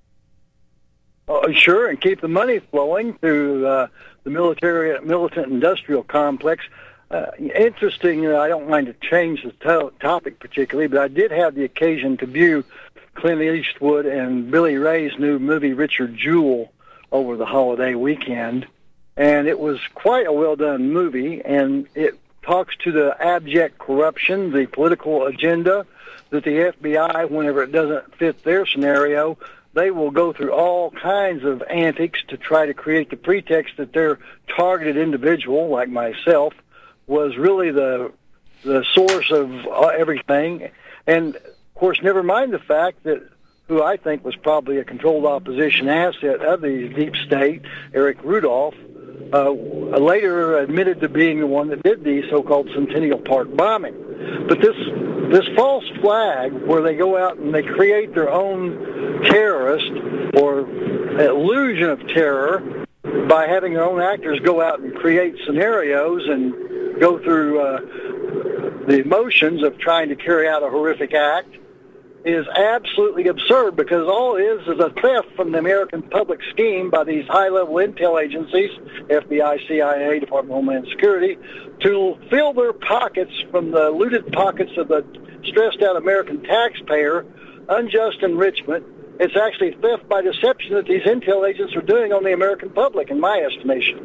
Uh, sure, and keep the money flowing through uh, the military, militant industrial complex. Uh, interesting, uh, I don't mind to change the to- topic particularly, but I did have the occasion to view Clint Eastwood and Billy Ray's new movie, Richard Jewell, over the holiday weekend. And it was quite a well-done movie, and it talks to the abject corruption, the political agenda that the F B I, whenever it doesn't fit their scenario, they will go through all kinds of antics to try to create the pretext that their targeted individual, like myself, was really the the source of everything. And, of course, never mind the fact that who I think was probably a controlled opposition asset of the deep state, Eric Rudolph, uh, later admitted to being the one that did the so-called Centennial Park bombing. But this this false flag where they go out and they create their own terrorist or illusion of terror by having their own actors go out and create scenarios and go through uh, the motions of trying to carry out a horrific act is absolutely absurd, because all it is is a theft from the American public scheme by these high-level intel agencies, F B I, C I A, Department of Homeland Security, to fill their pockets from the looted pockets of the stressed-out American taxpayer, unjust enrichment. It's actually theft by deception that these intel agents are doing on the American public, in my estimation.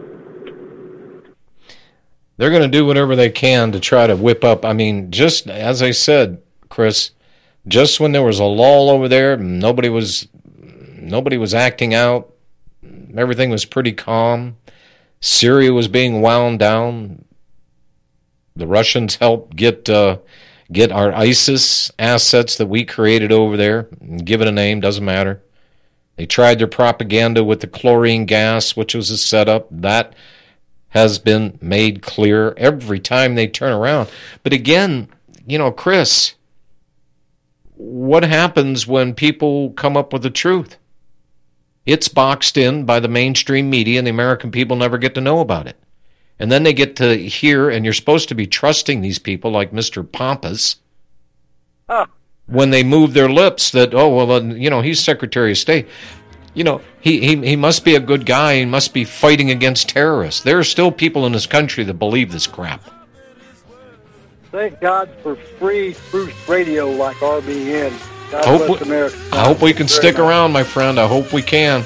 They're going to do whatever they can to try to whip up. I mean, just as I said, Chris, just when there was a lull over there, nobody was nobody was acting out. Everything was pretty calm. Syria was being wound down. The Russians helped get uh, get our ISIS assets that we created over there. Give it a name, doesn't matter. They tried their propaganda with the chlorine gas, which was a setup. That has been made clear every time they turn around. But again, you know, Chris, what happens when people come up with the truth? It's boxed in by the mainstream media, and the American people never get to know about it. And then they get to hear, and you're supposed to be trusting these people like Mister Pompous. Oh. when they move their lips that, oh, well, uh, you know, he's Secretary of State. You know, he, he, he must be a good guy. He must be fighting against terrorists. There are still people in this country that believe this crap. Thank God for free truth radio like R B N. God Hope bless we, America. I hope we can Very stick much. around, my friend. I hope we can.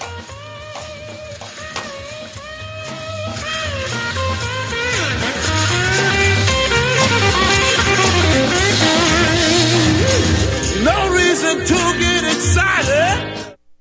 No reason to get excited.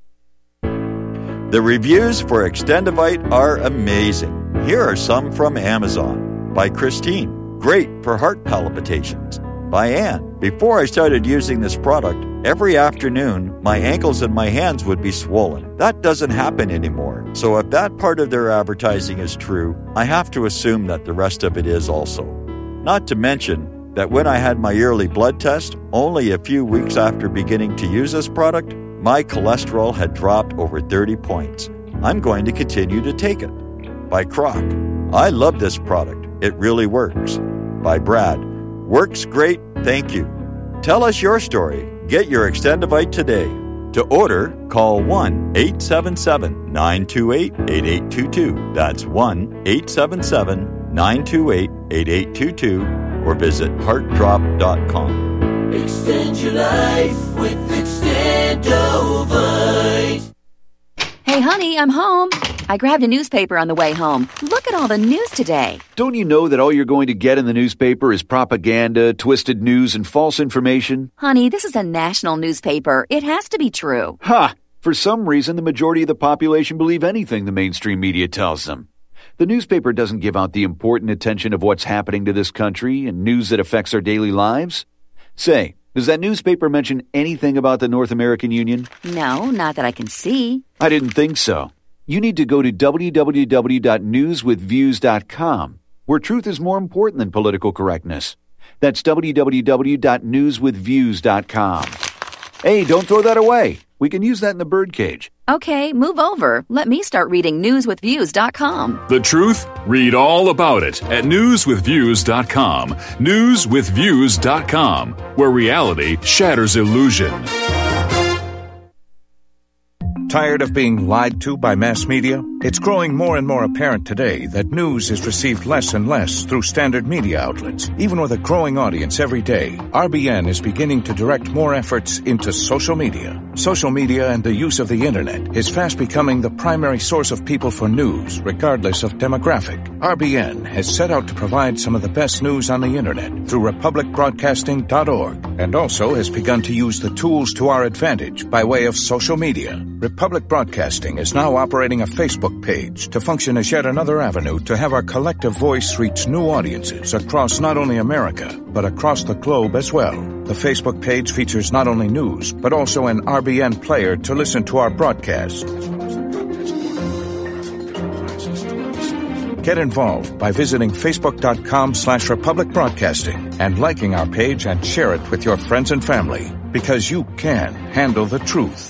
The reviews for Extendivite are amazing. Here are some from Amazon. By Christine, great for heart palpitations. By Ann, before I started using this product, every afternoon my ankles and my hands would be swollen. That doesn't happen anymore. So if that part of their advertising is true, I have to assume that the rest of it is also. Not to mention that when I had my yearly blood test, only a few weeks after beginning to use this product, my cholesterol had dropped over thirty points. I'm going to continue to take it. By Croc, I love this product. It really works. By Brad, works great, thank you. Tell us your story. Get your Extendivite today. To order, call one eight seven seven, nine two eight, eight eight two two. That's one eight seven seven, nine two eight, eight eight two two or visit heart drop dot com. Extend your life with Extendovite. Hey, honey, I'm home. I grabbed a newspaper on the way home. Look at all the news today. Don't you know that all you're going to get in the newspaper is propaganda, twisted news, and false information? Honey, this is a national newspaper. It has to be true. Ha! For some reason, the majority of the population believe anything the mainstream media tells them. The newspaper doesn't give out the important attention of what's happening to this country and news that affects our daily lives. Say, does that newspaper mention anything about the North American Union? No, not that I can see. I didn't think so. You need to go to w w w dot news with views dot com, where truth is more important than political correctness. That's w w w dot news with views dot com. Hey, don't throw that away. We can use that in the birdcage. Okay, move over. Let me start reading news with views dot com. The truth? Read all about it at news with views dot com. news with views dot com, where reality shatters illusion. Tired of being lied to by mass media? It's growing more and more apparent today that news is received less and less through standard media outlets. Even with a growing audience every day, R B N is beginning to direct more efforts into social media. Social media and the use of the internet is fast becoming the primary source of people for news, regardless of demographic. R B N has set out to provide some of the best news on the internet through republic broadcasting dot org, and also has begun to use the tools to our advantage by way of social media. Republic Broadcasting is now operating a Facebook page to function as yet another avenue to have our collective voice reach new audiences across not only America, but across the globe as well. The Facebook page features not only news, but also an R B N player to listen to our broadcasts. Get involved by visiting facebook.com slash Republic Broadcasting and liking our page and share it with your friends and family, because you can handle the truth.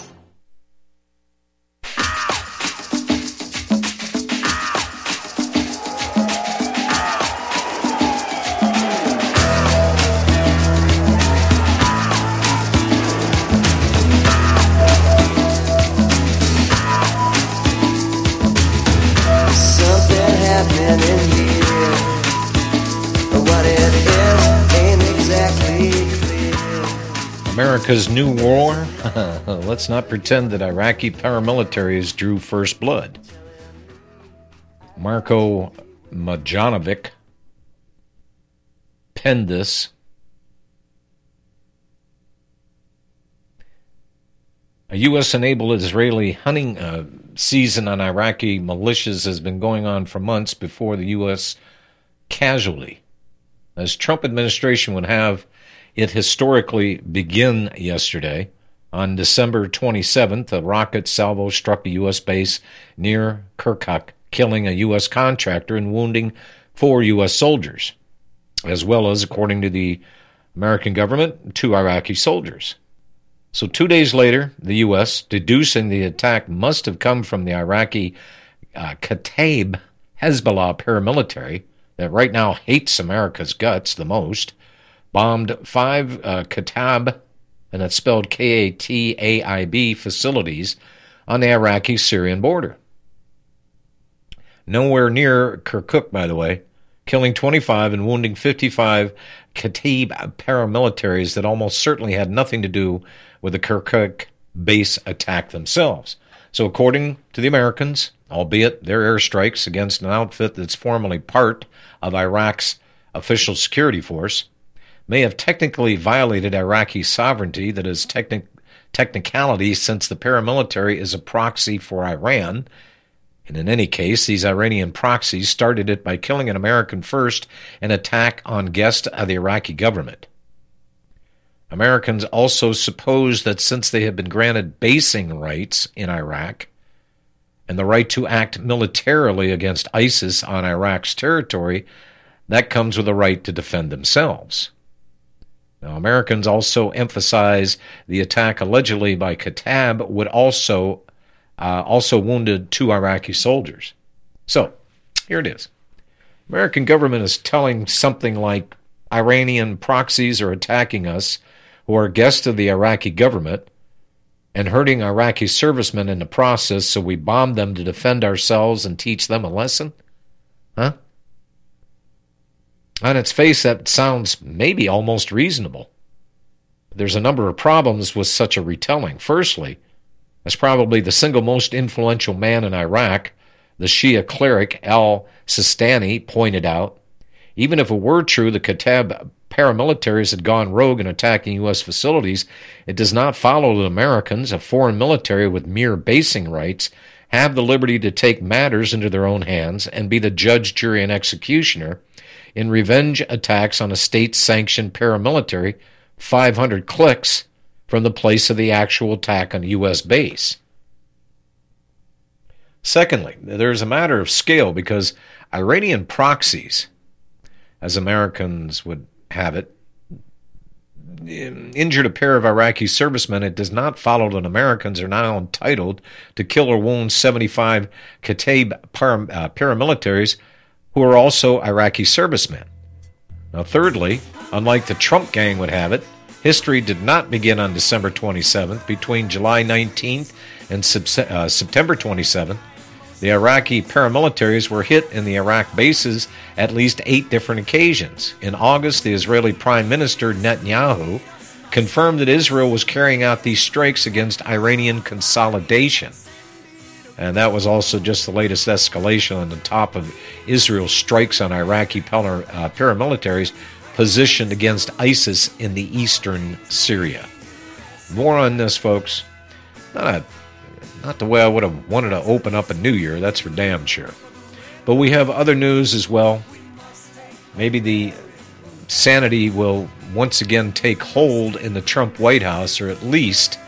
America's new war? Let's not pretend that Iraqi paramilitaries drew first blood. Marko Majanovic penned this. A U S-enabled Israeli hunting uh, season on Iraqi militias has been going on for months before the U S casualty. As Trump administration would have it historically begin yesterday. On December twenty-seventh, a rocket salvo struck a U S base near Kirkuk, killing a U S contractor and wounding four U S soldiers, as well as, according to the American government, two Iraqi soldiers. So two days later, the U S, deducing the attack must have come from the Iraqi uh, Kataib Hezbollah paramilitary that right now hates America's guts the most, bombed five uh, Kataib and it's spelled K A T A I B, facilities on the Iraqi-Syrian border. Nowhere near Kirkuk, by the way, killing twenty-five and wounding fifty-five Kataib paramilitaries that almost certainly had nothing to do with the Kirkuk base attack themselves. So according to the Americans, albeit their airstrikes against an outfit that's formerly part of Iraq's official security force, may have technically violated Iraqi sovereignty, that is technic- technicality, since the paramilitary is a proxy for Iran. And in any case, these Iranian proxies started it by killing an American first, an attack on guests of the Iraqi government. Americans also suppose that since they have been granted basing rights in Iraq and the right to act militarily against ISIS on Iraq's territory, that comes with a right to defend themselves. Now, Americans also emphasize the attack allegedly by Kataib would also uh, also wounded two Iraqi soldiers. So, here it is. American government is telling something like Iranian proxies are attacking us who are guests of the Iraqi government and hurting Iraqi servicemen in the process, so we bomb them to defend ourselves and teach them a lesson? Huh? On its face, that sounds maybe almost reasonable. There's a number of problems with such a retelling. Firstly, as probably the single most influential man in Iraq, the Shia cleric al-Sistani pointed out, even if it were true the Kataib paramilitaries had gone rogue in attacking U S facilities, it does not follow that Americans, a foreign military with mere basing rights, have the liberty to take matters into their own hands and be the judge, jury, and executioner in revenge attacks on a state-sanctioned paramilitary five hundred clicks from the place of the actual attack on a U S base. Secondly, there's a matter of scale because Iranian proxies, as Americans would have it, injured a pair of Iraqi servicemen. It does not follow that Americans are now entitled to kill or wound seventy-five Kataib param- uh, paramilitaries who are also Iraqi servicemen. Now, thirdly, unlike the Trump gang would have it, history did not begin on December twenty-seventh. Between July nineteenth and sub- uh, September twenty-seventh, the Iraqi paramilitaries were hit in the Iraq bases at least eight different occasions. In August, the Israeli Prime Minister Netanyahu confirmed that Israel was carrying out these strikes against Iranian consolidation. And that was also just the latest escalation on the top of Israel's strikes on Iraqi para, uh, paramilitaries positioned against ISIS in the eastern Syria. More on this, folks. Not a Not the way I would have wanted to open up a new year, that's for damn sure. But we have other news as well. Maybe the sanity will once again take hold in the Trump White House, or at least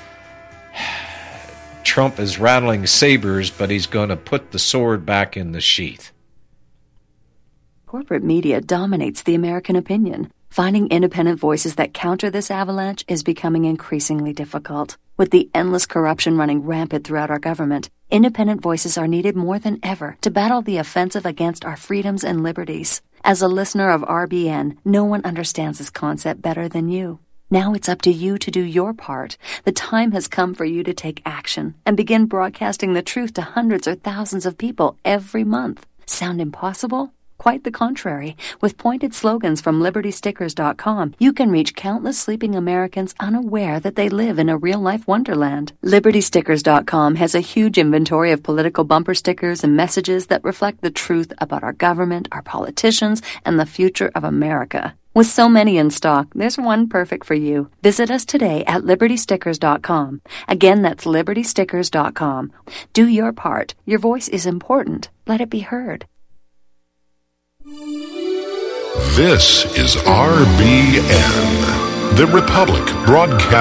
Trump is rattling sabers, but he's going to put the sword back in the sheath. Corporate media dominates the American opinion. Finding independent voices that counter this avalanche is becoming increasingly difficult. With the endless corruption running rampant throughout our government, independent voices are needed more than ever to battle the offensive against our freedoms and liberties. As a listener of R B N, no one understands this concept better than you. Now it's up to you to do your part. The time has come for you to take action and begin broadcasting the truth to hundreds or thousands of people every month. Sound impossible? Quite the contrary. With pointed slogans from Liberty Stickers dot com, you can reach countless sleeping Americans unaware that they live in a real-life wonderland. Liberty Stickers dot com has a huge inventory of political bumper stickers and messages that reflect the truth about our government, our politicians, and the future of America. With so many in stock, there's one perfect for you. Visit us today at Liberty Stickers dot com. Again, that's Liberty Stickers dot com. Do your part. Your voice is important. Let it be heard. This is R B N, the Republic Broadcast.